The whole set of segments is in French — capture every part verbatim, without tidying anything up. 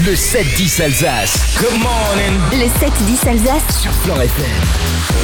Le sept dix Alsace. Good morning. Le sept dix Alsace Sur Flan F M.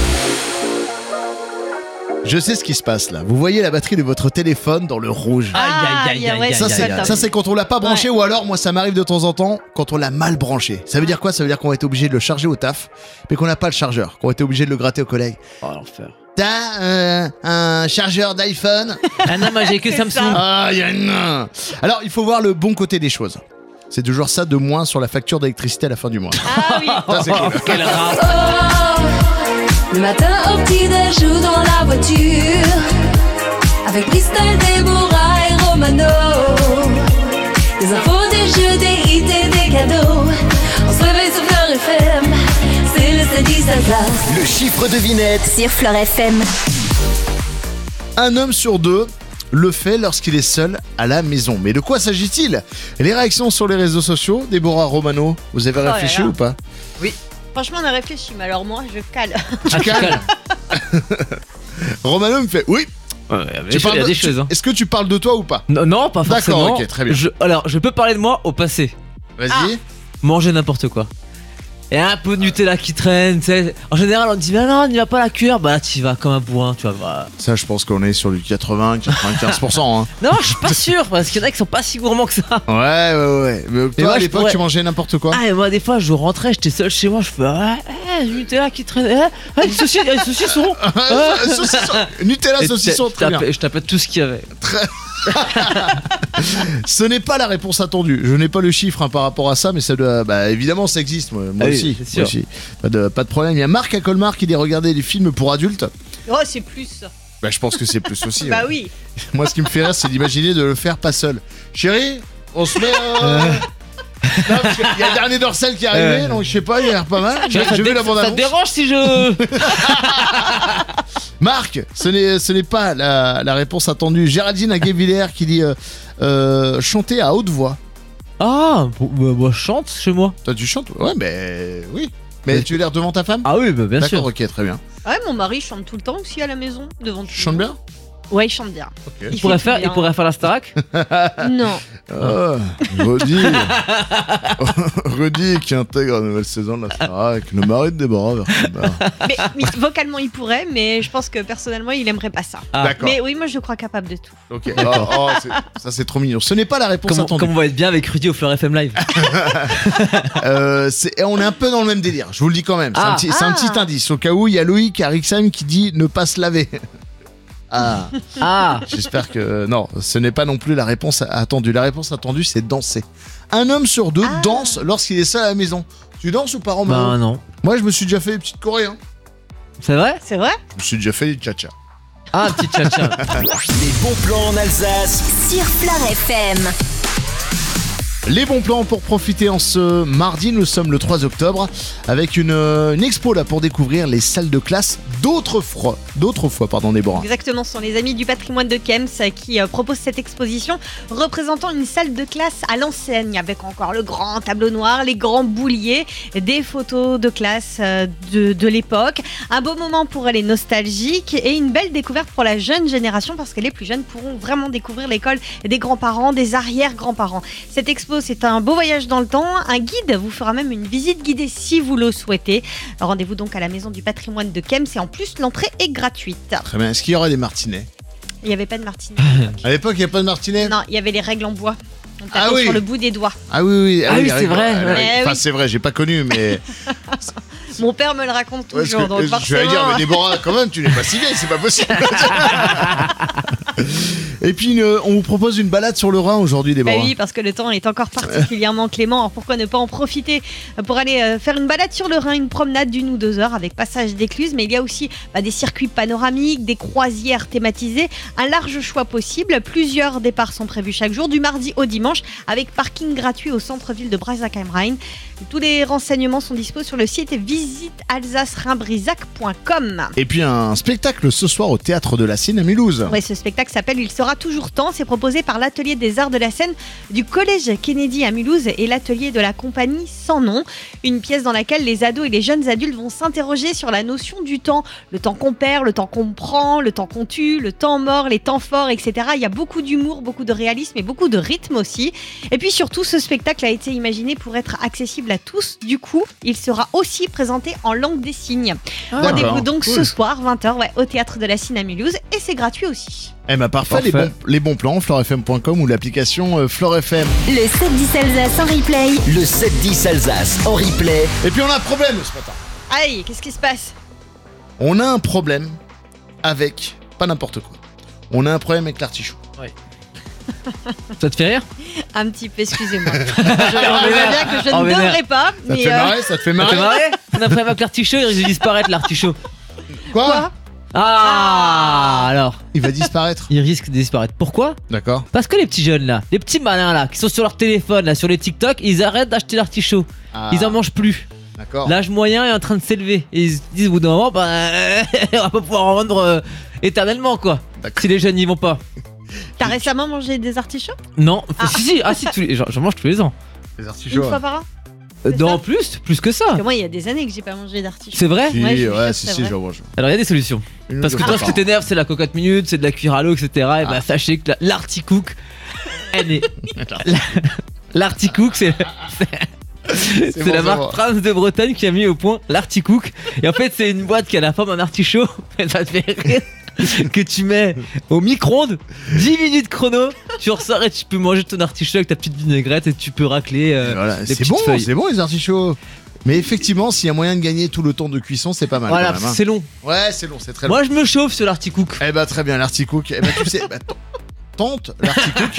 Je sais ce qui se passe là. Vous voyez la batterie de votre téléphone dans le rouge. Ah, aïe, aïe, aïe, ouais, aïe, Ça aïe, c'est, aïe, aïe. ça c'est quand on l'a pas branché Ouais. ou alors moi ça m'arrive de temps en temps quand on l'a mal branché. Ça veut dire quoi? Ça veut dire qu'on va être obligé de le charger au taf mais qu'on n'a pas le chargeur, qu'on va être obligé de le gratter aux collègues. Oh, l'enfer. T'as euh, un chargeur d'iPhone? Ah non, moi j'ai que C'est Samsung. ça. Ah, y en a. Alors il faut voir le bon côté des choses. C'est toujours ça de moins sur la facture d'électricité à la fin du mois. Ah oui. Ça c'est cool. Quel rap. Oh, le matin au petit-déj ou dans la voiture, avec Christelle, Déborah et Romano. Des infos, des jeux, des hits et des cadeaux. On se réveille sur Fleur F M, c'est le sept dix Alsace. Le chiffre devinette. Sur Fleur F M. Un homme sur deux le fait lorsqu'il est seul à la maison. Mais de quoi s'agit-il? Les réactions sur les réseaux sociaux, Déborah, Romano, vous avez Oh là réfléchi là. ou pas? Franchement, on a réfléchi, mais alors moi, je cale. Ah, tu calmes. calmes. Romano me fait oui. Ouais, Tu il y parles a de- des tu- choses. Hein. Est-ce que tu parles de toi ou pas? Non, non, pas D'accord, forcément. ok, très bien. Je, alors, je peux parler de moi au passé. Vas-y. Manger n'importe quoi. Et un peu de Nutella qui traîne, tu sais. En général, on dit, bah non, n'y va pas à la cuillère. Bah là, tu y vas comme un bourrin, tu vois. Bah. Ça, je pense qu'on est sur du quatre-vingts à quatre-vingt-quinze pour cent. Hein. Non, je suis pas sûr, parce qu'il y en a qui sont pas si gourmands que ça. Ouais, ouais, ouais. Mais toi, moi, à je l'époque, pourrais- tu mangeais n'importe quoi. Ah, et moi, des fois, je rentrais, j'étais seul chez moi, je fais, ouais, eh, Nutella qui traîne, eh, eh, du saucisson, eh, du saucisson. Ah, saucisson. Nutella, Et saucisson, je très bien. tapais- Je tapais tout ce qu'il y avait. Ce n'est pas la réponse attendue. Je n'ai pas le chiffre hein, par rapport à ça, mais ça doit. Bah, évidemment, ça existe. Moi, moi Ah oui, aussi. c'est Moi sûr. aussi. Pas de, pas de problème. Il y a Marc à Colmar qui dit regarder des films pour adultes. Oh, c'est plus. Bah, je pense que c'est plus aussi. Bah ouais. oui. Moi, ce qui me fait rire, c'est d'imaginer de le faire pas seul. Chérie, on se met. Euh... Non, parce qu'il y a le dernier dorsal qui est arrivé, Ouais. donc je sais pas, il a l'air pas mal. J'ai Ça j'ai te vu dé- la bande Ça te annonce. dérange si je. Marc, ce n'est, ce n'est pas la, la réponse attendue. Géraldine à Guévillers qui dit euh, euh, chanter à haute voix. Ah, bon, bah, moi je chante chez moi. Toi, tu chantes? Ouais, mais oui. Mais Mais- tu l'air devant ta femme? Ah oui, bah, bien D'accord, sûr. ok, très bien. Ouais, mon mari chante tout le temps aussi à la maison, devant tout Tu le chantes monde. bien? Ouais, il chante bien. Ok. Il fait pourrait, tout faire, bien. il pourrait faire la Starac. Non. Ah, Rudy. Rudy qui intègre la nouvelle saison de la Starac. Le mari de Déborah Verkumer. mais, mais vocalement, il pourrait, mais je pense que personnellement, il aimerait pas ça. Ah. D'accord. Mais oui, moi, je crois capable de tout. Ok. Oh, oh, c'est- ça, c'est trop mignon. Ce n'est pas la réponse Comme, attendue. comme on va être bien avec Rudy au Fleur F M Live. Euh, c'est- et on est un peu dans le même délire, je vous le dis quand même. C'est, un, Ah. petit, c'est un Ah. petit indice. Au cas où, il y a Loïc à Rixheim qui dit ne pas se laver. Ah, Ah, j'espère que. Non, ce n'est pas non plus la réponse attendue. La réponse attendue, c'est danser. Un homme sur deux Ah. danse lorsqu'il est seul à la maison. Tu danses ou pas, Romain? bah non. Moi, je me suis déjà fait des petites chorés. Hein. C'est vrai? C'est vrai? Je me suis déjà fait des tcha-tcha. Ah, petit tcha-tcha. Les bons plans en Alsace. Sur Fleur F M. Les bons plans pour profiter en ce mardi, nous sommes le trois octobre, avec une, euh, une expo là pour découvrir les salles de classe d'autrefois. D'autrefois, pardon, Déborah. Exactement, ce sont les Amis du patrimoine de Kems euh, qui euh, proposent cette exposition représentant une salle de classe à l'enseigne avec encore le grand tableau noir, les grands bouliers, des photos de classe euh, de, de l'époque. Un beau moment pour les nostalgiques et une belle découverte pour la jeune génération parce que les plus jeunes pourront vraiment découvrir l'école des grands-parents, des arrière-grands-parents. Cette expo, c'est un beau voyage dans le temps. Un guide vous fera même une visite guidée si vous le souhaitez. Rendez-vous donc à la Maison du patrimoine de Kems et en plus, l'entrée est gratuite. Très bien. Est-ce qu'il y aura des martinets? Il n'y avait pas de martinet. À l'époque, il n'y a pas de martinet? Non, il y avait les règles en bois. On tapait Ah oui. sur le bout des doigts. Ah oui, oui. Ah oui, les c'est règles- vrai, ah, ouais. oui. Eh Enfin, oui. c'est vrai, j'ai pas connu, mais. Mon père me le raconte Ouais, parce toujours. que, donc euh, je vais dire, forcément, mais Déborah, quand même, tu n'es pas si vieille, c'est pas possible. Et puis, une- on vous propose une balade sur le Rhin aujourd'hui, Bah Déborah. oui, parce que le temps est encore particulièrement clément. Alors pourquoi ne pas en profiter pour aller euh, faire une balade sur le Rhin, une promenade d'une ou deux heures avec passage d'écluse. Mais il y a aussi bah, des circuits panoramiques, des croisières thématisées, un large choix possible. Plusieurs départs sont prévus chaque jour, du mardi au dimanche, avec parking gratuit au centre-ville de Brazac am Rhein. Tous les renseignements sont disponibles sur le site visite visite alsace rhin-brisac point com. Et puis un spectacle ce soir au Théâtre de la Seine à Mulhouse. Ouais, ce spectacle s'appelle Il sera toujours temps. C'est proposé par l'Atelier des Arts de la Seine du Collège Kennedy à Mulhouse et l'Atelier de la Compagnie Sans Nom. Une pièce dans laquelle les ados et les jeunes adultes vont s'interroger sur la notion du temps. Le temps qu'on perd, le temps qu'on prend, le temps qu'on tue, le temps mort, les temps forts, et cetera. Il y a beaucoup d'humour, beaucoup de réalisme et beaucoup de rythme aussi. Et puis surtout, ce spectacle a été imaginé pour être accessible à tous. Du coup, il sera aussi présenté en langue des signes. Rendez-vous donc cool. ce soir, vingt heures, ouais, au Théâtre de la Seine à Mulhouse. Et c'est gratuit aussi. Eh ben parfait, Parfait. Les, bons, les bons plans, flore f m point com ou l'application euh, Flore F M. Le sept dix Alsace en replay. Le sept dix Alsace en replay. Et puis on a un problème ce matin. Aïe, qu'est-ce qui se passe? On a un problème avec, pas n'importe quoi, on a un problème avec l'artichaut. Ça te fait rire? Un petit peu, excusez-moi. Je, je vois bien que je En ne vénère. devrais pas. Ça te Mais fait euh, marrer, ça te fait Ça te fait marrer marrer? On a un problème avec l'artichaut, il risque de disparaître l'artichaut. Quoi, quoi Ah, alors, Il va disparaître. il risque de disparaître. Pourquoi? D'accord. Parce que les petits jeunes là, les petits malins là, qui sont sur leur téléphone là, sur les TikTok, ils arrêtent d'acheter l'artichaut. Ah, Ils en mangent plus. D'accord. L'âge moyen est en train de s'élever. Et ils se disent au bout d'un moment, bah, on va pas pouvoir en vendre euh, éternellement quoi. D'accord. Si les jeunes n'y vont pas. T'as récemment mangé des artichauts? Non, Ah. si, si, ah si, tous les, j'en j'en mange tous les ans. Les Une artichauts. fois par an? Euh, C'est non, ça plus, plus que ça. Parce que moi, il y a des années que j'ai pas mangé d'artichaut. C'est vrai? Si, Ouais, je ouais, suis sûre que si, c'est si, vrai. je mange. Alors il y a des solutions. Une Parce ou que deux toi, fois ce qui par an. t'énerve, c'est la cocotte minute, c'est de la cuir à l'eau, et cetera. Et bah, Ah. sachez que la- l'articook, elle est. la- L'articook, c'est. C'est bon, la c'est marque bon. Prince de Bretagne qui a mis au point l'articook. Et en fait, c'est une boîte qui a la forme d'un artichaut. Et ça te fait rire. Que tu mets au micro-ondes, dix minutes chrono, tu ressors et tu peux manger ton artichaut avec ta petite vinaigrette et tu peux racler euh, Et voilà, les c'est petites bon, feuilles. c'est bon les artichauts. Mais effectivement, s'il y a moyen de gagner tout le temps de cuisson, c'est pas mal. Voilà, quand même, hein. c'est long. Ouais, c'est long, c'est très long. Moi, je me chauffe sur l'articook. Eh bah très bien, l'articook. Eh bah tu sais, bah, t- tente l'articook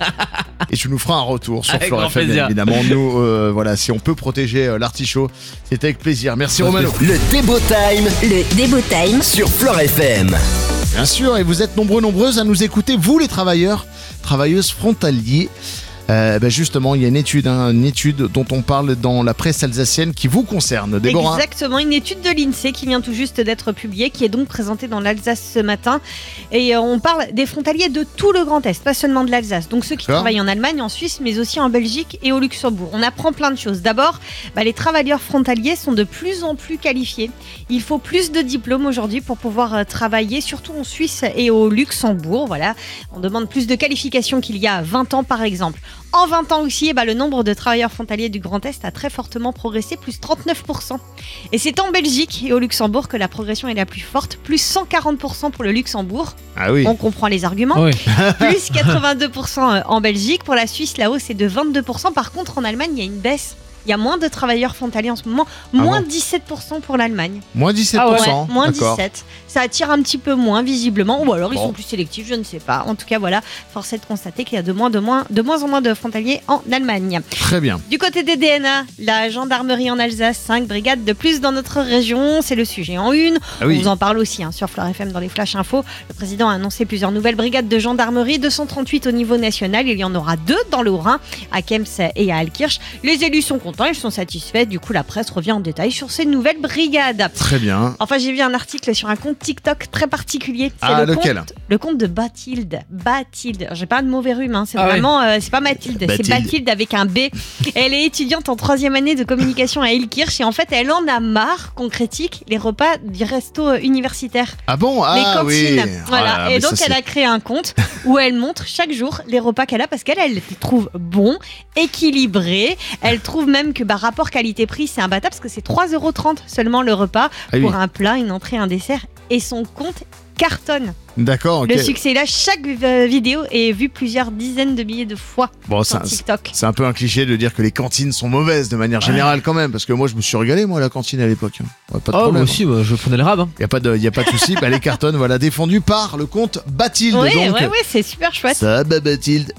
et tu nous feras un retour sur Avec Flore grand F M, bien plaisir. évidemment. Nous, euh, voilà, si on peut protéger euh, l'artichaut, c'est avec plaisir. Merci Avec Romano. Le Débo Time Le Débo Time. sur Flore F M. Bien sûr, et vous êtes nombreux, nombreuses à nous écouter, vous les travailleurs, travailleuses frontaliers. Euh, bah, justement, il y a une étude, hein, une étude dont on parle dans la presse alsacienne qui vous concerne, Déborah. Exactement, une étude de l'INSEE qui vient tout juste d'être publiée, qui est donc présentée dans l'Alsace ce matin. Et euh, on parle des frontaliers de tout le Grand Est, pas seulement de l'Alsace. Donc ceux qui D'accord. travaillent en Allemagne, en Suisse, mais aussi en Belgique et au Luxembourg. On apprend plein de choses. D'abord, bah, les travailleurs frontaliers sont de plus en plus qualifiés. Il faut plus de diplômes aujourd'hui pour pouvoir euh, travailler, surtout en Suisse et au Luxembourg. Voilà, on demande plus de qualifications qu'il y a vingt ans par exemple. En vingt ans aussi, eh ben, le nombre de travailleurs frontaliers du Grand Est a très fortement progressé, plus trente-neuf pour cent. Et c'est en Belgique et au Luxembourg que la progression est la plus forte, plus cent quarante pour cent pour le Luxembourg. Ah oui. On comprend les arguments. Oui. Plus quatre-vingt-deux pour cent en Belgique. Pour la Suisse, la hausse est de vingt-deux pour cent. Par contre, en Allemagne, il y a une baisse. Il y a moins de travailleurs frontaliers en ce moment, moins bon dix-sept pour cent pour l'Allemagne. Moins dix-sept Ah pour Ouais, cent. moins D'accord. dix-sept. Ça attire un petit peu moins visiblement, ou alors ils Bon. sont plus sélectifs, je ne sais pas. En tout cas, voilà, force est de constater qu'il y a de moins, de moins, de moins en moins de frontaliers en Allemagne. Très bien. Du côté des D N A, la gendarmerie en Alsace, cinq brigades de plus dans notre région, c'est le sujet en une. Ah oui. On vous en parle aussi hein, sur Flore F M dans les Flash Info. Le président a annoncé plusieurs nouvelles brigades de gendarmerie, deux cent trente-huit au niveau national. Il y en aura deux dans le Haut-Rhin, à Kems et à Alkirch. Les élus sont contents, ils sont satisfaits. Du coup, la presse revient en détail sur ces nouvelles brigades. Très bien. Enfin, j'ai vu un article sur un compte TikTok très particulier. C'est Ah, le lequel compte, le compte de Bathilde. Bathilde. J'ai pas de mauvais rhume, hein. c'est Ah ouais. vraiment, euh, c'est pas Mathilde, c'est Bathilde. Bathilde avec un B. Elle est étudiante en troisième année de communication à Elkirch et en fait, elle en a marre qu'on critique les repas du resto euh, universitaire, Ah bon. les Ah oui. cantines. Voilà. Ah, et mais donc, ça, elle c'est- a créé un compte où elle montre chaque jour les repas qu'elle a parce qu'elle, elle les trouve bons, équilibrés. Elle trouve même que bah, rapport qualité-prix, c'est imbattable parce que c'est trois euros trente seulement le repas Ah oui. pour un plat, une entrée, un dessert. Et son compte cartonne. D'accord. Ok. Le succès est là. Chaque euh, vidéo est vue plusieurs dizaines de milliers de fois Bon, sur ça, TikTok. c'est un peu un cliché de dire que les cantines sont mauvaises de manière générale quand même, parce que moi je me suis régalé moi à la cantine à l'époque. hein. Ouais, pas de Oh, problème. moi aussi, bah, je prenais le rab. Hein. Il y a pas de, y a pas de souci. Bah, les cartons, voilà, défendus par le compte Bathilde. Oui, donc, ouais, ouais, c'est super chouette. ça va Bathilde.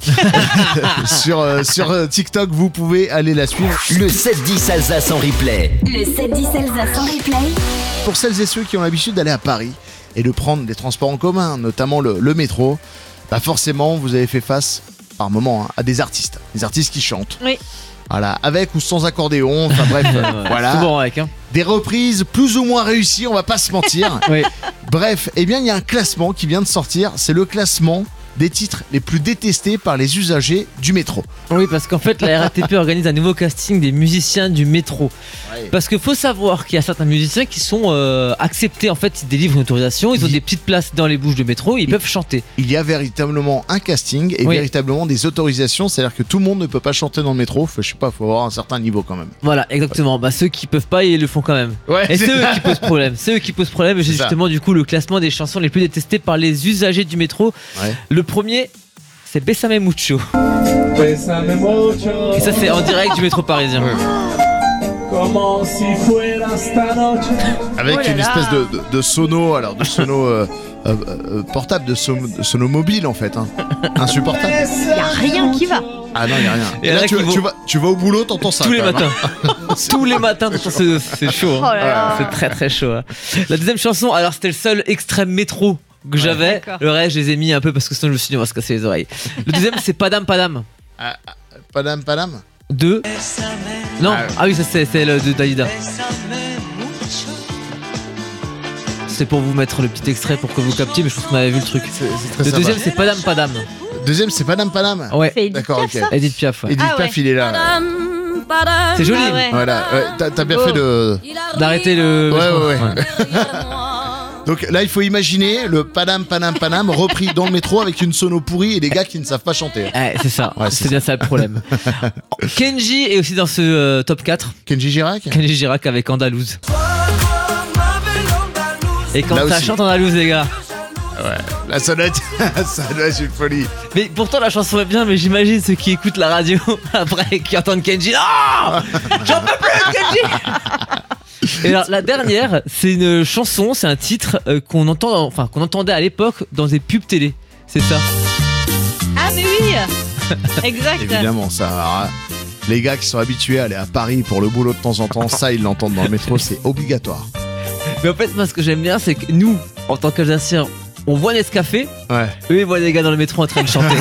sur euh, sur euh, TikTok, vous pouvez aller la suivre. Le sept dix Alsace en replay. Le sept dix Alsace en replay. Pour celles et ceux qui ont l'habitude d'aller à Paris et de prendre des transports en commun, notamment le, le métro, bah forcément vous avez fait face par moment hein, à des artistes, des artistes qui chantent. Oui. Voilà, avec ou sans accordéon, enfin bref, euh, Ouais, voilà. C'est bon avec, hein. Des reprises plus ou moins réussies, on va pas se mentir. Oui. Bref, eh bien il y a un classement qui vient de sortir, c'est le classement des titres les plus détestés par les usagers du métro. Oui, parce qu'en fait, la R A T P organise un nouveau casting des musiciens du métro. Ouais. Parce qu'il faut savoir qu'il y a certains musiciens qui sont euh, acceptés. En fait, ils délivrent une autorisation, ils ont Oui. des petites places dans les bouches de métro, ils Oui. peuvent chanter. Il y a véritablement un casting et Oui. véritablement des autorisations, c'est-à-dire que tout le monde ne peut pas chanter dans le métro, faut, je sais pas, faut avoir un certain niveau quand même. Voilà, exactement. Bah, ceux qui peuvent pas, ils le font quand même. Ouais, Et c'est eux qui posent problème. C'est eux qui posent problème. Et j'ai C'est ça. justement du coup le classement des chansons les plus détestées par les usagers du métro. Ouais. Le premier, c'est Bésame Mucho. Bésame mucho, Et ça, c'est en direct du métro parisien. como si fuera esta noche. Avec Oh là une là. espèce de, de, de sono, alors de sono euh, euh, euh, portable, de, so- de sono mobile en fait, hein. Insupportable. Il n'y a rien qui va. Ah non, il n'y a rien. Et Et là, là, tu, qui vont- tu vas, tu vas au boulot, t'entends ça. Tous les quand même, matins. hein. Tous les matins, c'est c'est chaud. Oh hein. là là. C'est très très chaud. hein. La deuxième chanson, alors c'était le seul extrême métro que j'avais. D'accord. Le reste, je les ai mis un peu parce que sinon je me suis dit, on va se casser les oreilles. Le deuxième, c'est Padam Padam. Ah, ah, Padam, padam. De. Non, Ah, ah oui, ça c'est c'est le de Dalida. C'est pour vous mettre le petit extrait pour que vous captiez, mais je pense qu'on avait vu le truc. C'est c'est très Le sympa. deuxième, c'est Padam Padam. Deuxième, c'est Padam, padam. Ouais, C'est Edith D'accord, Piaf, ok. ça Edith Piaf. ouais. Edith Ah Piaf, ouais. il est là. C'est joli. Ah ouais. Voilà, ouais, t'as t'as bien Beau. fait de. D'arrêter le. Ouais, ouais, ouais. Donc là, il faut imaginer le Padam, padam, padam repris dans le métro avec une sono pourrie et des gars qui ne savent pas chanter. Ouais, c'est ça, Ouais, c'est c'est bien ça le problème. Kenji est aussi dans ce euh, top quatre. Kenji Girac. Kenji Girac avec Andalouse. Et quand Là ça aussi. chante Andalouse, les gars. Là, ça doit être, ça doit être une folie. Mais pourtant, la chanson est bien, mais j'imagine ceux qui écoutent la radio après qui entendent Kenji. Non, j'en peux plus, Kenji. Et alors, la dernière, c'est une chanson, c'est un titre euh, qu'on entend, enfin qu'on entendait à l'époque dans des pubs télé. C'est ça. Ah, mais oui. Exact. Évidemment, ça. alors, les gars qui sont habitués à aller à Paris pour le boulot de temps en temps, ça, ils l'entendent dans le métro, c'est obligatoire. Mais en fait, moi, ce que j'aime bien, c'est que nous, en tant qu'Alsaciens, on voit Nescafé, Ouais. eux, ils voient des gars dans le métro en train de chanter.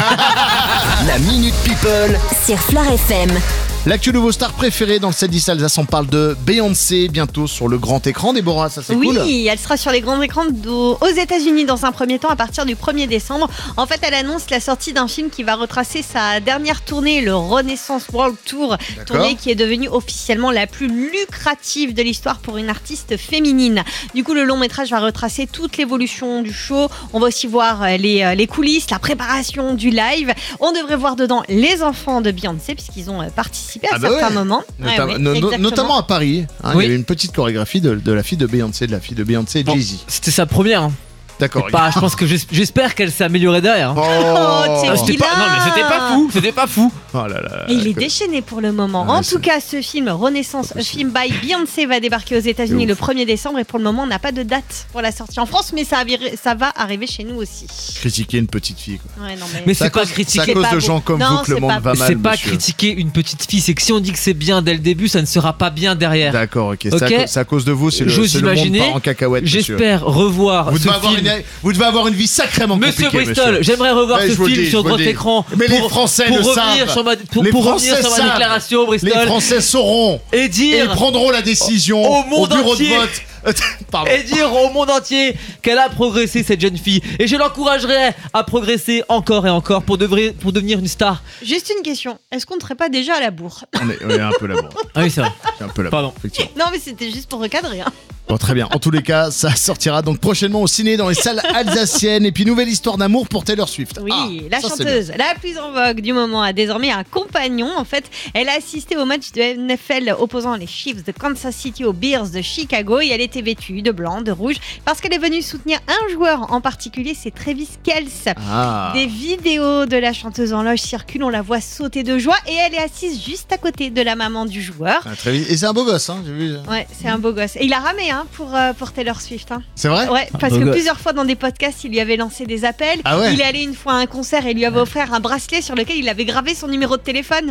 La Minute People. Sur Flair F M. L'actu nouveau star préféré dans le sept dix Alsace, on parle de Beyoncé, bientôt sur le grand écran. Déborah, ça c'est Oui, cool. elle sera sur les grands écrans d'au- aux États-Unis dans un premier temps à partir du premier décembre. En fait, elle annonce la sortie d'un film qui va retracer sa dernière tournée, le Renaissance World Tour, tournée qui est devenue officiellement la plus lucrative de l'histoire pour une artiste féminine. Du coup, le long métrage va retracer toute l'évolution du show. On va aussi voir euh, les, euh, les coulisses, la préparation du live. On devrait voir dedans les enfants de Beyoncé puisqu'ils ont euh, participé à Ah bah certains ouais. moments. Nota- Ouais, ouais, no- no- exactement. notamment à Paris, hein, Oui. il y avait une petite chorégraphie de, de la fille de Beyoncé, de la fille de Beyoncé et Bon, Jay-Z. C'était sa première. Hein. D'accord. Bah, je pense que j'es- j'espère qu'elle s'est améliorée derrière. hein. Oh, Oh, Ah, c'était pas, non, mais c'était pas fou, c'était pas fou. Oh là là. Et il est déchaîné pour le moment. Ouais, en c'est- tout cas, ce film Renaissance, a film by Beyoncé, va débarquer aux États-Unis C'est le ouf. premier décembre et pour le moment, on n'a pas de date pour la sortie en France, mais ça, aviré- ça va arriver chez nous aussi. Critiquer une petite fille. Quoi. Ouais, non, mais... Mais C'est à c'est pas cause- c'est à critiquer. cause pas de beau. gens comme Non, vous que le c'est monde pas va beau. mal. C'est pas monsieur. critiquer une petite fille, c'est que si on dit que c'est bien dès le début, ça ne sera pas bien derrière. D'accord, ok. C'est à Ok. cause- C'est à cause de vous, c'est le, J'ose c'est le monde imaginer. part en cacahuète. monsieur. J'espère revoir Vous ce devez, avoir film. une, vous devez avoir une vie sacrément Monsieur compliquée, Bristol, monsieur. j'aimerais revoir Ouais, ce je vous le film dis, sur je vous le grand dis. écran. Mais les pour- Français pour le revenir savent. sur ma, pour, Les pour Français revenir sur ma savent. déclaration, Les Bristol, Français sauront et et dire ils prendront la décision au au, monde bureau entier. de vote. Pardon. et dire au monde entier qu'elle a progressé cette jeune fille. Et je l'encouragerai à progresser encore et encore pour, devri- pour devenir une star. Juste une question, est-ce qu'on ne serait pas déjà à la bourre? On est, on est un peu là-bas. Ah oui, c'est vrai. Un peu là-bas. Pardon. Effectivement. Non, mais c'était juste pour recadrer. Hein. Bon, très bien. En tous les cas, ça sortira donc prochainement au ciné dans les salles alsaciennes. Et puis, nouvelle histoire d'amour pour Taylor Swift. Oui, Ah, la ça, c'est chanteuse, la plus en vogue du moment, a désormais un compagnon. En fait, elle a assisté au match de N F L opposant les Chiefs de Kansas City aux Bears de Chicago et elle était vêtue de blanc, de rouge, parce qu'elle est venue soutenir un joueur en particulier, c'est Travis Kelce. Ah. Des vidéos de la chanteuse en loge circulent, on la voit sauter de joie et elle est assise juste à côté de la maman du joueur. Ah, très vite. Et c'est un beau gosse, hein, j'ai vu. Ouais, c'est un beau gosse. Et il a ramé hein, pour, euh, pour Taylor Swift. Hein. C'est vrai Ouais, parce beau que gosse. plusieurs fois dans des podcasts, il lui avait lancé des appels. Ah ouais. Il est allé une fois à un concert et lui avait offert un bracelet sur lequel il avait gravé son numéro de téléphone.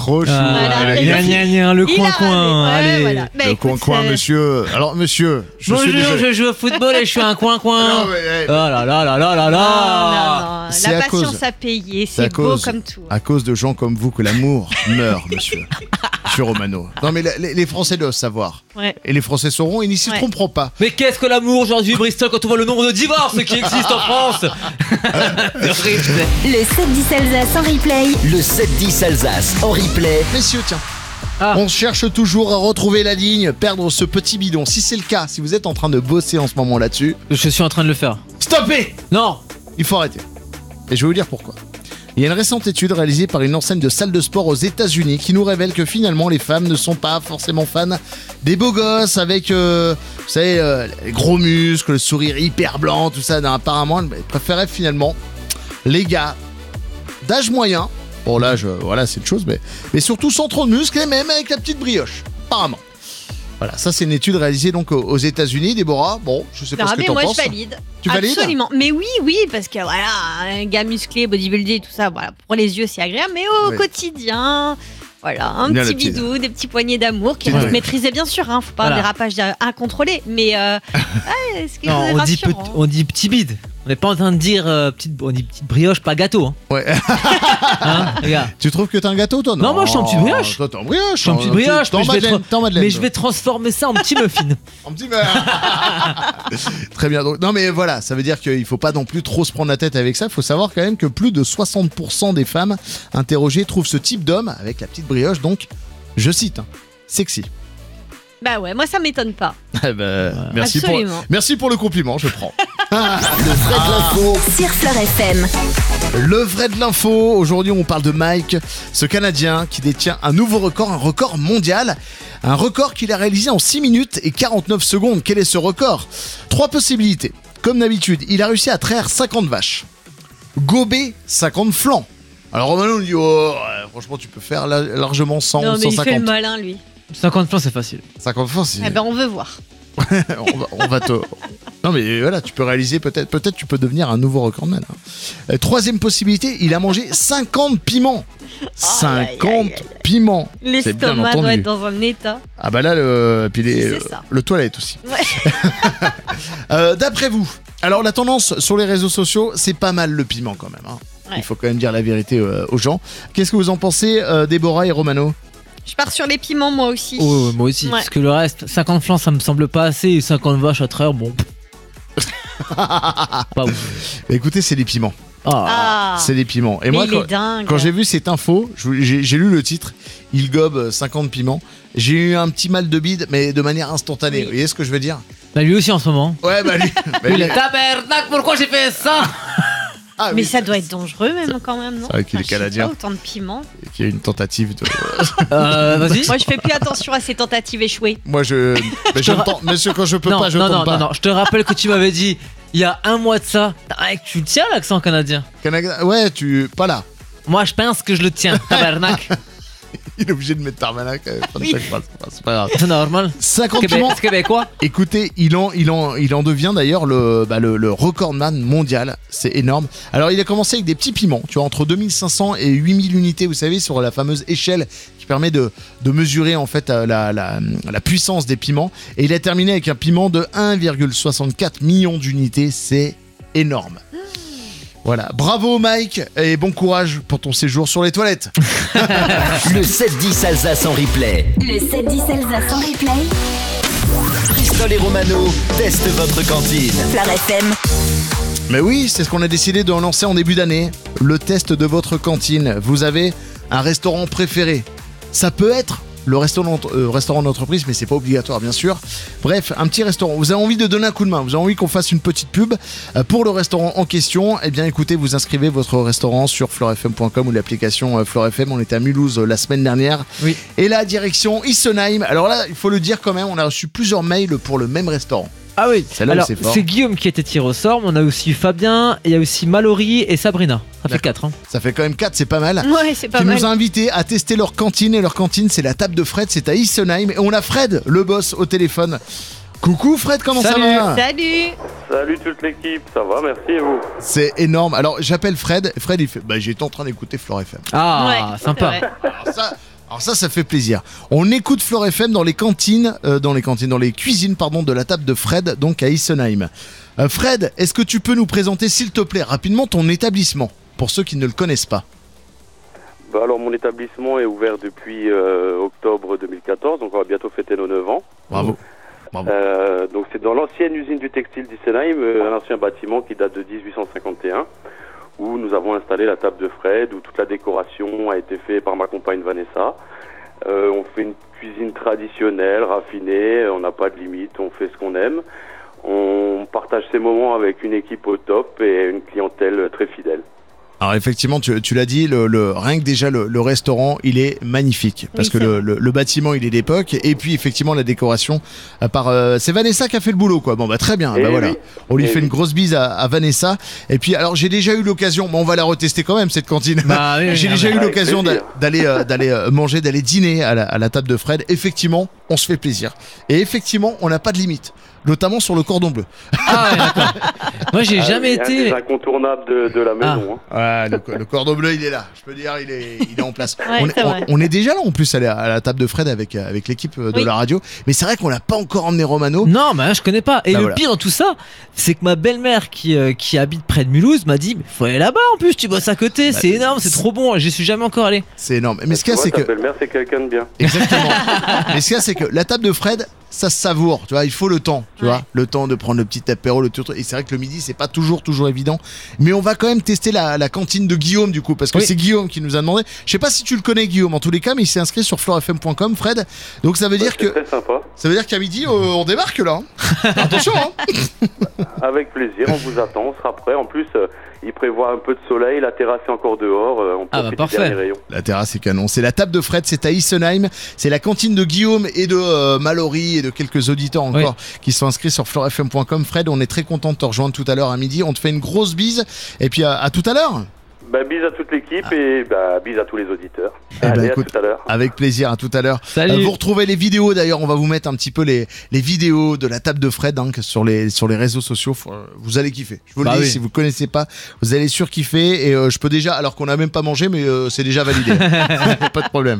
Trop chou. Voilà. Elle a- Et il a- Gna, gna, gna, le Il a coin-coin. ramené, ouais, Allez. voilà. Bah, le écoute, coin-coin, euh, monsieur. Alors, monsieur, je Bonjour, suis désolé. je joue au football et je suis un coin-coin. Non, mais, Oh eh, là là là là là non, là. non, C'est la à patience cause- à payer, c'est à c'est beau cause- comme tout. À cause de gens comme vous que l'amour meurt, monsieur. Monsieur Romano. Non, mais la- les, les Français doivent savoir. Ouais. Et les Français sauront, ils n'y s'y Ouais. tromperont pas. Mais qu'est-ce que l'amour aujourd'hui, Bristol, quand on voit le nombre de divorces qui existent en France? C'est horrible, c'est- Le sept dix Alsace en replay. Le sept dix Alsace en replay. Messieurs, tiens. Ah. On cherche toujours à retrouver la ligne, perdre ce petit bidon. Si c'est le cas, si vous êtes en train de bosser en ce moment là-dessus, Je suis en train de le faire. stoppez! Non. Il faut arrêter. Et je vais vous dire pourquoi. Il y a une récente étude réalisée par une enseigne de salle de sport aux États-Unis qui nous révèle que finalement les femmes ne sont pas forcément fans des beaux gosses avec, euh, vous savez, euh, les gros muscles, le sourire hyper blanc, tout ça. Non, apparemment, elles préféraient finalement les gars d'âge moyen. Bon, l'âge, euh, voilà, c'est une chose, mais, mais surtout sans trop de muscles et même avec la petite brioche. Apparemment. Voilà, ça c'est une étude réalisée donc aux- aux États-Unis. Déborah, bon, je sais pas Non, ce que mais t'en moi penses. je valide. Tu valides? Absolument. Mais oui, oui, parce que voilà, un gars musclé, bodybuildé, tout ça, voilà, pour les yeux c'est agréable, mais au Oui. quotidien, voilà, un Bien, petit le petit- bidou, des petits poignées d'amour qui Ouais. vont se maîtriser bien sûr, hein, faut pas Voilà. un dérapage euh, incontrôlé, mais euh, ouais, est-ce que Non, c'est on dit, rassurant petit- on dit petit bide. On n'est pas en train de dire euh, petite, on dit petite brioche, pas gâteau. Hein. Ouais. Hein, les gars. Tu trouves que t'es un gâteau, toi? Non, moi, je suis en petite brioche. Toi, t'es en brioche. Je suis en petite brioche, T'es en mais je vais Madeleine, tra- t'es en Madeleine, Mais je toi. vais transformer ça en petit muffin. En petit Très bien. Donc, non, mais voilà, ça veut dire qu'il faut pas non plus trop se prendre la tête avec ça. Il faut savoir quand même que plus de soixante pour cent des femmes interrogées trouvent ce type d'homme avec la petite brioche, donc, je cite, hein, sexy. Bah ouais, moi ça m'étonne pas. Eh ben, merci, pour, Absolument. merci pour le compliment, je prends. Le vrai de l'info. Sur Fleur F M. Le vrai de l'info, aujourd'hui on parle de Mike, ce Canadien qui détient un nouveau record, un record mondial, un record qu'il a réalisé en six minutes et quarante-neuf secondes. Quel est ce record? Trois possibilités. Comme d'habitude, il a réussi à traire cinquante vaches, gober cinquante flancs. Alors Romano nous dit, oh, ouais, franchement tu peux faire la- largement cent, Non mais il fait le cent cinquante. malin lui. cinquante plans, c'est facile. cinquante flancs, c'est... Eh ben on veut voir. on, va, on va te... Non mais voilà, tu peux réaliser peut-être, peut-être tu peux devenir un nouveau recordman. hein. Euh, troisième possibilité, il a mangé cinquante piments. cinquante piments. C'est bien L'estomac doit entendu. être dans un état. Ah bah là, le, puis les- C'est ça. le toilette aussi. Ouais. Euh, D'après vous, alors la tendance sur les réseaux sociaux, c'est pas mal le piment quand même. hein. Ouais. Il faut quand même dire la vérité euh, aux gens. Qu'est-ce que vous en pensez, euh, Déborah et Romano? Je pars sur les piments moi aussi. Oh, moi aussi. Ouais. Parce que le reste, cinquante flancs, ça me semble pas assez. Et cinquante vaches à traire, bon. Pas ouf. Bah, écoutez, c'est les piments. Ah. Ah. C'est les piments. Et Mais moi, il quand, est dingue. quand j'ai vu cette info, je vous- j'ai j'ai lu le titre, il gobe cinquante piments. J'ai eu un petit mal de bide, mais de manière instantanée. Oui. Vous voyez ce que je veux dire? Bah, lui aussi en ce moment. Ouais, bah lui. bah, Lui, lui- le tabernacle, pourquoi j'ai fait ça? Ah, Mais oui, ça doit être dangereux même quand même, non? C'est vrai qu'il est Enfin, je sais canadien. pas, autant de piments. qu'il y a une tentative de. Euh, vas-y. Moi je fais plus attention à ces tentatives échouées. Moi, je. Mais je te ra- tente- Monsieur, quand je peux non, pas, je non, tente non, pas. non, non, je te rappelle que tu m'avais dit il y a un mois de ça. Ah, mec, tu le tiens l'accent canadien? Canada- Ouais, tu. Pas là. Moi, je pense que je le tiens, tabernacle. Il est obligé de mettre Tarmanac à la fin de chaque phrase. C'est pas- C'est pas grave. C'est normal. cinquante Québé- piments. C'est québécois. Écoutez, il en, il en, il en devient d'ailleurs le, bah, le, le recordman mondial. C'est énorme. Alors, il a commencé avec des petits piments, tu vois, entre deux mille cinq cents et huit mille unités, vous savez, sur la fameuse échelle qui permet de, de mesurer en fait euh, la, la, la puissance des piments. Et il a terminé avec un piment de un virgule soixante-quatre million d'unités. C'est énorme. Voilà. Bravo, Mike, et bon courage pour ton séjour sur les toilettes. Le sept dix Alsace en replay. Le sept dix Alsace en replay. Bristol et Romano testent votre cantine. Fleur F M. Mais oui, c'est ce qu'on a décidé de lancer en début d'année. Le test de votre cantine. Vous avez un restaurant préféré. Ça peut être le restaurant, euh, restaurant d'entreprise, mais c'est pas obligatoire, bien sûr. Bref, un petit restaurant. Vous avez envie de donner un coup de main. Vous avez envie qu'on fasse une petite pub euh, pour le restaurant en question. Eh bien, écoutez, vous inscrivez votre restaurant sur fleur f m point com ou l'application euh, Fleur F M. On était à Mulhouse euh, la semaine dernière. Oui. Et la direction Issenheim. Alors là, il faut le dire quand même, on a reçu plusieurs mails pour le même restaurant. Ah oui. C'est là où Alors, c'est fort. c'est Guillaume qui a été tiré au sort. Mais on a aussi Fabien, il y a aussi Mallory et Sabrina. Ça fait D'accord. quatre. Hein. Ça fait quand même quatre, c'est pas mal. Ouais, c'est pas qui mal. nous a invités à tester leur cantine. Et leur cantine, c'est la table de Fred, c'est à Issenheim. Et on a Fred, le boss, au téléphone. Coucou Fred, comment Salut. ça va? Salut. Salut toute l'équipe, ça va, merci et vous? C'est énorme. Alors j'appelle Fred. Fred, il fait bah, j'étais en train d'écouter Fleur F M. Ah, Ouais, c'est sympa. vrai. Alors ça, Alors ça, ça fait plaisir. On écoute Flore F M dans les cantines, euh, dans les cantines, dans les cuisines, pardon, de la table de Fred, donc à Isenheim. Euh, Fred, est-ce que tu peux nous présenter, s'il te plaît, rapidement ton établissement, pour ceux qui ne le connaissent pas? Bah alors mon établissement est ouvert depuis euh, octobre deux mille quatorze, donc on va bientôt fêter nos neuf ans. Bravo. Bravo. Euh, donc c'est dans l'ancienne usine du textile d'Isenheim, euh, un ancien bâtiment qui date de dix-huit cent cinquante et un, où nous avons installé la table de Fred, où toute la décoration a été faite par ma compagne Vanessa. Euh, on fait une cuisine traditionnelle, raffinée, on n'a pas de limite, on fait ce qu'on aime. On partage ces moments avec une équipe au top et une clientèle très fidèle. Alors effectivement, tu, tu l'as dit, le, le, rien que déjà le, le restaurant, il est magnifique. Parce Oui, que c'est le, le, le bâtiment, il est d'époque. Et puis effectivement, la décoration, à part, euh, c'est Vanessa qui a fait le boulot, quoi. Bon bah très bien, Eh bah voilà. oui. On lui Eh fait oui. une grosse bise à, à Vanessa. Et puis alors j'ai déjà eu l'occasion, mais on va la retester quand même cette cantine. Bah oui, j'ai oui, déjà oui. eu Avec l'occasion d'a- plaisir. d'aller euh, d'aller euh, manger, d'aller dîner à la, à la table de Fred. Effectivement, on se fait plaisir. Et effectivement, on n'a pas de limite. Notamment sur le cordon bleu. Ah ouais, d'accord. Moi, j'ai Ah, jamais il y a un été. des incontournables de, de la maison. hein. Ouais, le, le cordon bleu, il est là. Je peux dire, il est, il est en place. Ouais, on, c'est on- vrai. on est déjà là en plus à la, à la table de Fred avec, avec l'équipe de Oui. la radio. Mais c'est vrai qu'on n'a pas encore emmené Romano. Non, mais je connais pas. Et Bah le voilà. pire dans tout ça, c'est que ma belle-mère qui, euh, qui habite près de Mulhouse m'a dit, mais faut aller là-bas en plus, tu bosses à côté, Bah, c'est énorme, c'est trop bon, j'y suis jamais encore allé. C'est énorme. Mais ce qu'il y a, Tu c'est vois, que. ta belle-mère, c'est quelqu'un de bien. Exactement. Mais ce qu'il y a, c'est que la table de Fred, ça se savoure. Tu vois, il faut le temps. Tu Ouais. vois, le temps de prendre le petit apéro, le tout. Et c'est vrai que le midi, c'est pas toujours, toujours évident. Mais on va quand même tester la, la cantine de Guillaume, du coup, parce que Oui. c'est Guillaume qui nous a demandé. Je sais pas si tu le connais, Guillaume, en tous les cas, mais il s'est inscrit sur florefm point com, Fred. Donc ça veut dire C'est que. très sympa. Ça veut dire qu'à midi, euh, on débarque là. hein. Attention, hein. Avec plaisir, on vous attend, on sera prêt. En plus, euh, il prévoit un peu de soleil, la terrasse est encore dehors, euh, on Ah bah, profite parfait. des derniers rayons. La terrasse est canon. C'est la table de Fred, c'est à Isenheim. C'est la cantine de Guillaume et de euh, Mallory et de quelques auditeurs encore qui sont inscrits sur florefm point com. Fred, on est très content de te rejoindre tout à l'heure à midi. On te fait une grosse bise. Et puis à, à tout à l'heure. Bah, bise à toute l'équipe et bah, bise à tous les auditeurs. Eh ben, Allez, écoute, à tout à l'heure. Avec plaisir, à tout à l'heure. Salut. Euh, vous retrouvez les vidéos d'ailleurs, on va vous mettre un petit peu les, les vidéos de la table de Fred hein, que sur, les, sur les réseaux sociaux. Faut- euh, vous allez kiffer. Je vous le Bah dis, oui. si vous connaissez pas, vous allez surkiffer. Et euh, je peux déjà, alors qu'on n'a même pas mangé, mais euh, c'est déjà validé. Pas de problème.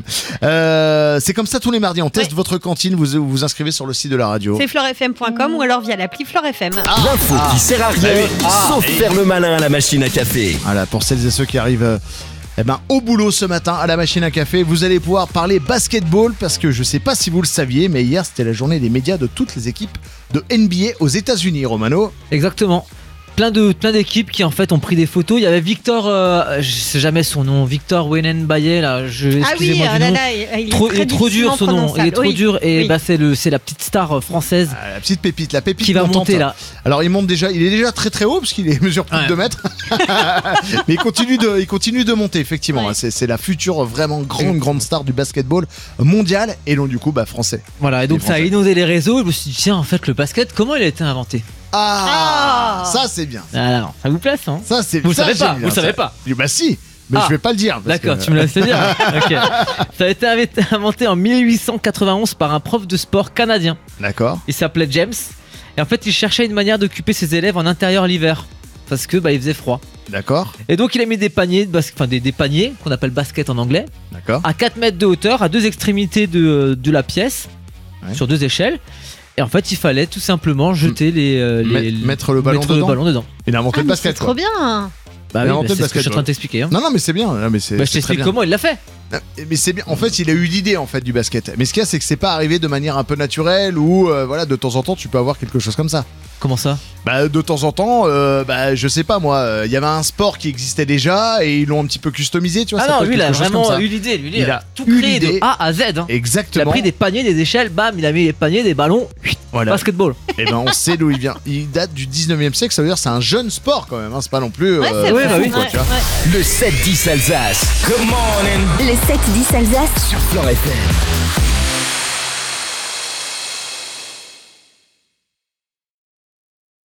Euh, c'est comme ça tous les mardis. On teste Ouais. votre cantine, vous vous vous inscrivez sur le site de la radio. C'est florefm point com ou alors via l'appli Flore F M. L'info qui sert à rien, sauf faire le malin à la machine à café. Voilà, pour celles et ceux qui arrivent euh, eh ben, au boulot ce matin à la machine à café, vous allez pouvoir parler basketball parce que je sais pas si vous le saviez, mais hier c'était la journée des médias de toutes les équipes de N B A aux États-Unis, Romano. Exactement. Plein de plein d'équipes qui en fait ont pris des photos. Il y avait Victor, euh, je sais jamais son nom, Victor Wenenbaye là. Je, Ah oui, excusez-moi oh du là nom. là, il il est Trop, il très est trop dur difficilement son nom, il est prononçable. trop Oui. dur et Oui. bah c'est le c'est la petite star euh, française Ah, la petite pépite, la pépite qui va montante. monter là. Alors il monte déjà, il est déjà très très haut parce qu'il est mesure plus Ouais. de deux mètres. Mais il continue de, il continue de monter effectivement. Ouais. hein. C'est, c'est la future vraiment grande grande star du basketball mondial et donc du coup bah français. Voilà et donc Les ça a Français. inondé les réseaux. Je me suis dit tiens en fait le basket comment il a été inventé. Ah, Ah. ça c'est bien. Ah, non, ça vous place hein. Ça c'est. Vous ça, savez pas, j'aime bien, vous savez ça. pas. Je dis, Bah si, mais Ah. je vais pas le dire. parce D'accord, que- tu me laisses le dire. Ok. Ça a été inventé- inventé en mille huit cent quatre-vingt-onze par un prof de sport canadien. D'accord. Il s'appelait James. Et en fait, il cherchait une manière d'occuper ses élèves en intérieur l'hiver. Parce que bah, il faisait froid. D'accord. Et donc il a mis des paniers, de bas- enfin des, des paniers qu'on appelle basket en anglais, D'accord. à quatre mètres de hauteur, à deux extrémités de, de la pièce, Ouais. sur deux échelles. Et en fait, il fallait tout simplement jeter les, euh, les- Met- mettre le ballon mettre dedans. le ballon dedans. Il a inventé Ah, le mais basket. c'est trop quoi. bien. Bah Il a oui, inventé bah, le c'est ce que je suis en train de basket, t'expliquer. Hein. Non non mais c'est bien. Non, mais c'est, Bah, je c'est très t'explique bien. comment il l'a fait. Mais c'est bien. En fait, il a eu l'idée en fait du basket. Mais ce qu'il y a, c'est que c'est pas arrivé de manière un peu naturelle ou euh, voilà, de temps en temps, tu peux avoir quelque chose comme ça. Comment ça? Bah, de temps en temps, euh, bah, je sais pas moi, euh, il y avait un sport qui existait déjà et ils l'ont un petit peu customisé, tu vois. Ah ça non, peut être lui il a quelque chose comme vraiment ça. eu l'idée. Lui, Il a tout eu créé de l'idée. A à Z. Hein. Il a Exactement. pris des paniers, des échelles, bam, il a mis les paniers, des ballons, Voilà. basketball. Et ben on sait d'où il vient. Il date du dix-neuvième siècle, ça veut dire c'est un jeune sport quand même. Hein. C'est pas non plus. Ouais, euh, c'est ouais, vrai. bah oui, quoi, Ouais, tu vois. ouais. Le sept dix Alsace. Good morning. Le sept dix Alsace Sur Flore F M.